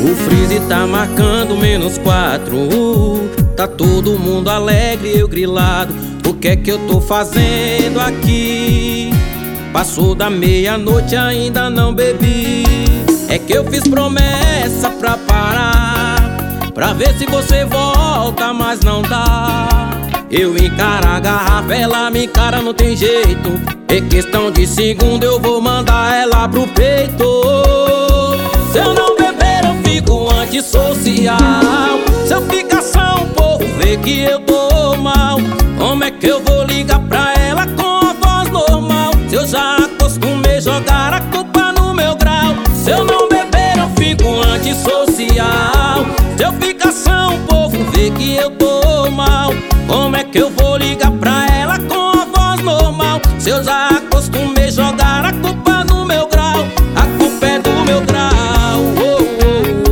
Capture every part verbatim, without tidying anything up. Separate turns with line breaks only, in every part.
O freezer tá marcando menos quatro. Tá todo mundo alegre, eu grilado. O que é que eu tô fazendo aqui? Passou da meia-noite, ainda não bebi. É que eu fiz promessa pra parar, pra ver se você volta, mas não dá. Eu encaro a garrafa, ela me encara, não tem jeito. É questão de segundo, eu vou mandar ela pro peito. Se eu não beber, eu fico antissocial. Se eu ficar só, o povo vê que eu tô mal. Como é que eu vou ligar pra ela com a voz normal? Se eu já acostumei jogar a culpa no meu grau. Se eu não beber, eu fico antissocial. Se eu ficar só, o povo vê que eu tô mal. Como é que eu vou ligar pra ela com a voz normal? Se eu já acostumei jogar a culpa no meu grau. A culpa é do meu grau. Oh, oh,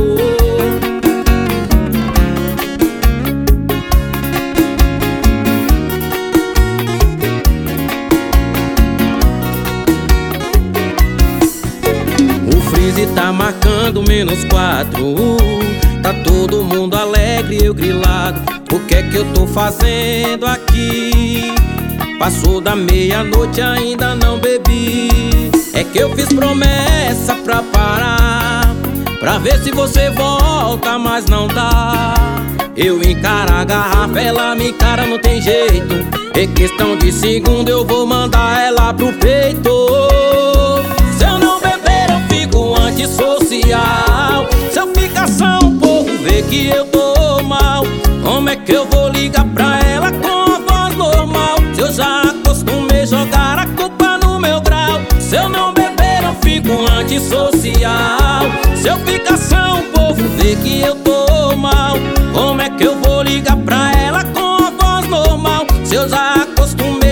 oh. O freezer tá marcando menos quatro. Tá todo mundo alegre, eu grilado. O que é que eu tô fazendo aqui? Passou da meia-noite, ainda não bebi. É que eu fiz promessa pra parar, pra ver se você volta, mas não dá. Eu encaro a garrafa, ela me encara, não tem jeito. É questão de segundo, eu vou mandar ela pro peito. Se eu não beber, eu fico antissocial. Se eu ficar só, o povo vê que eu tô mal. Como é que eu vou ligar pra ela com a voz normal? Se eu já acostumei jogar a culpa no meu grau. Se eu não beber, eu fico antissocial. Se eu ficar só, o povo vê que eu tô mal. Como é que eu vou ligar pra ela com a voz normal? Se eu já acostumei